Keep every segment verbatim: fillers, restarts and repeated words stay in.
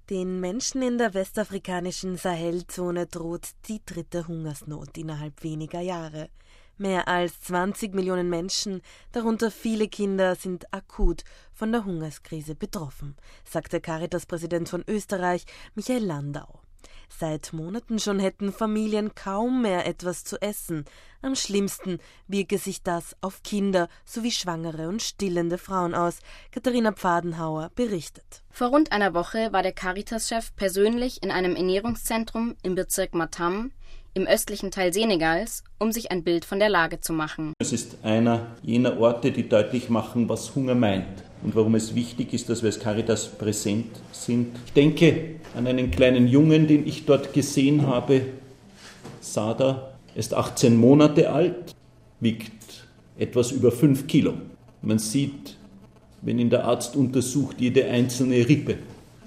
Den Menschen in der westafrikanischen Sahelzone droht die dritte Hungersnot innerhalb weniger Jahre. Mehr als zwanzig Millionen Menschen, darunter viele Kinder, sind akut von der Hungerskrise betroffen, sagte Caritas-Präsident von Österreich, Michael Landau. Seit Monaten schon hätten Familien kaum mehr etwas zu essen. Am schlimmsten wirke sich das auf Kinder sowie schwangere und stillende Frauen aus. Katharina Pfadenhauer berichtet. Vor rund einer Woche war der Caritas-Chef persönlich in einem Ernährungszentrum im Bezirk Matam im östlichen Teil Senegals, um sich ein Bild von der Lage zu machen. Es ist einer jener Orte, die deutlich machen, was Hunger meint und warum es wichtig ist, dass wir als Caritas präsent sind. Ich denke an einen kleinen Jungen, den ich dort gesehen habe. Sada ist achtzehn Monate alt, wiegt etwas über fünf Kilo. Man sieht, wenn ihn der Arzt untersucht, jede einzelne Rippe.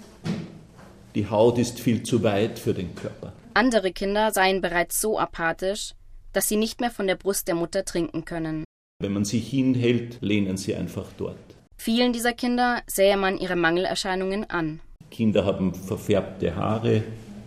Die Haut ist viel zu weit für den Körper. Andere Kinder seien bereits so apathisch, dass sie nicht mehr von der Brust der Mutter trinken können. Wenn man sie hinhält, lehnen sie einfach dort. Vielen dieser Kinder sähe man ihre Mangelerscheinungen an. Kinder haben verfärbte Haare,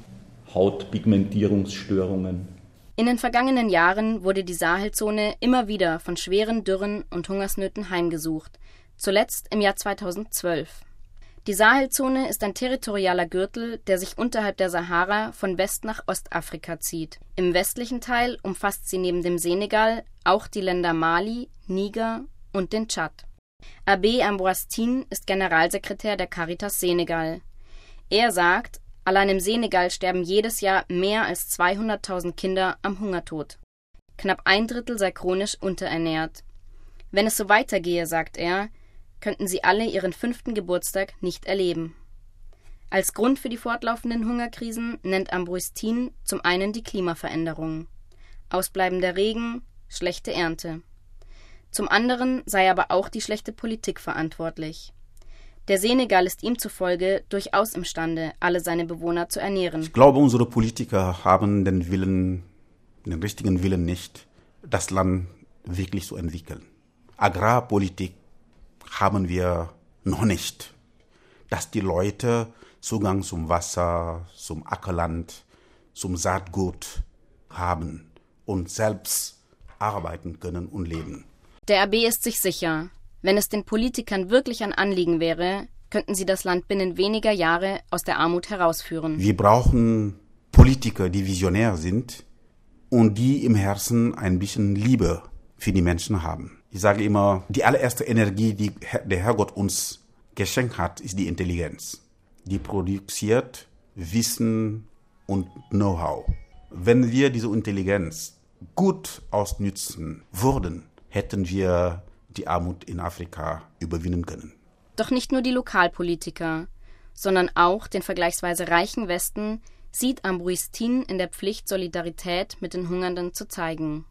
Hautpigmentierungsstörungen. In den vergangenen Jahren wurde die Sahelzone immer wieder von schweren Dürren und Hungersnöten heimgesucht, zuletzt im Jahr zweitausendzwölf. Die Sahelzone ist ein territorialer Gürtel, der sich unterhalb der Sahara von West nach Ostafrika zieht. Im westlichen Teil umfasst sie neben dem Senegal auch die Länder Mali, Niger und den Tschad. Abbé Ambroise Tine ist Generalsekretär der Caritas Senegal. Er sagt, allein im Senegal sterben jedes Jahr mehr als zweihunderttausend Kinder am Hungertod. Knapp ein Drittel sei chronisch unterernährt. Wenn es so weitergehe, sagt er, könnten sie alle ihren fünften Geburtstag nicht erleben. Als Grund für die fortlaufenden Hungerkrisen nennt Ambroise Tine zum einen die Klimaveränderung, ausbleibender Regen, schlechte Ernte. Zum anderen sei aber auch die schlechte Politik verantwortlich. Der Senegal ist ihm zufolge durchaus imstande, alle seine Bewohner zu ernähren. Ich glaube, unsere Politiker haben den Willen, den richtigen Willen nicht, das Land wirklich zu entwickeln. Agrarpolitik haben wir noch nicht, dass die Leute Zugang zum Wasser, zum Ackerland, zum Saatgut haben und selbst arbeiten können und leben. Der Abbé ist sich sicher, wenn es den Politikern wirklich ein Anliegen wäre, könnten sie das Land binnen weniger Jahre aus der Armut herausführen. Wir brauchen Politiker, die visionär sind und die im Herzen ein bisschen Liebe für die Menschen haben. Ich sage immer, die allererste Energie, die der Herrgott uns geschenkt hat, ist die Intelligenz. Die produziert Wissen und Know-how. Wenn wir diese Intelligenz gut ausnützen würden, hätten wir die Armut in Afrika überwinden können. Doch nicht nur die Lokalpolitiker, sondern auch den vergleichsweise reichen Westen sieht Ambroise Tine in der Pflicht, Solidarität mit den Hungernden zu zeigen.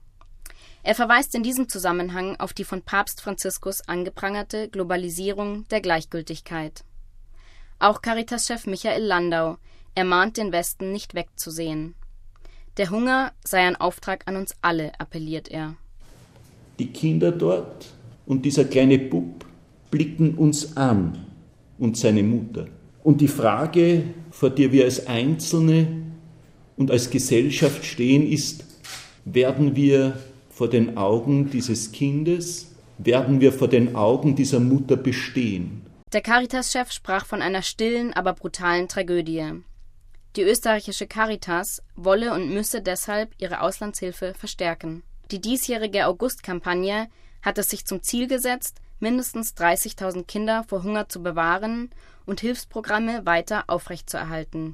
Er verweist in diesem Zusammenhang auf die von Papst Franziskus angeprangerte Globalisierung der Gleichgültigkeit. Auch Caritas-Chef Michael Landau ermahnt den Westen, nicht wegzusehen. Der Hunger sei ein Auftrag an uns alle, appelliert er. Die Kinder dort und dieser kleine Bub blicken uns an und seine Mutter. Und die Frage, vor der wir als Einzelne und als Gesellschaft stehen, ist, werden wir vor den Augen dieses Kindes, werden wir vor den Augen dieser Mutter bestehen? Der Caritas-Chef sprach von einer stillen, aber brutalen Tragödie. Die österreichische Caritas wolle und müsse deshalb ihre Auslandshilfe verstärken. Die diesjährige August-Kampagne hat es sich zum Ziel gesetzt, mindestens dreißigtausend Kinder vor Hunger zu bewahren und Hilfsprogramme weiter aufrechtzuerhalten.